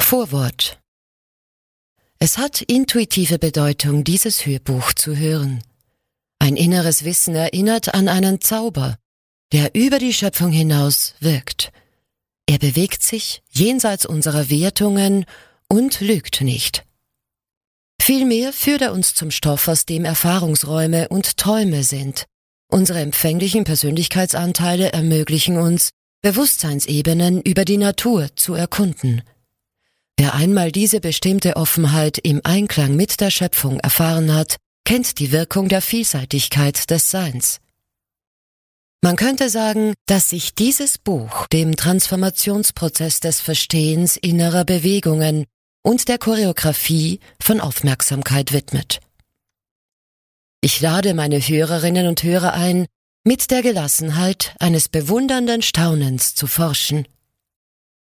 Vorwort. Es hat intuitive Bedeutung, dieses Hörbuch zu hören. Ein inneres Wissen erinnert an einen Zauber, der über die Schöpfung hinaus wirkt. Er bewegt sich jenseits unserer Wertungen und lügt nicht. Vielmehr führt er uns zum Stoff, aus dem Erfahrungsräume und Träume sind. Unsere empfänglichen Persönlichkeitsanteile ermöglichen uns, Bewusstseinsebenen über die Natur zu erkunden. Wer einmal diese bestimmte Offenheit im Einklang mit der Schöpfung erfahren hat, kennt die Wirkung der Vielseitigkeit des Seins. Man könnte sagen, dass sich dieses Buch dem Transformationsprozess des Verstehens innerer Bewegungen und der Choreografie von Aufmerksamkeit widmet. Ich lade meine Hörerinnen und Hörer ein, mit der Gelassenheit eines bewundernden Staunens zu forschen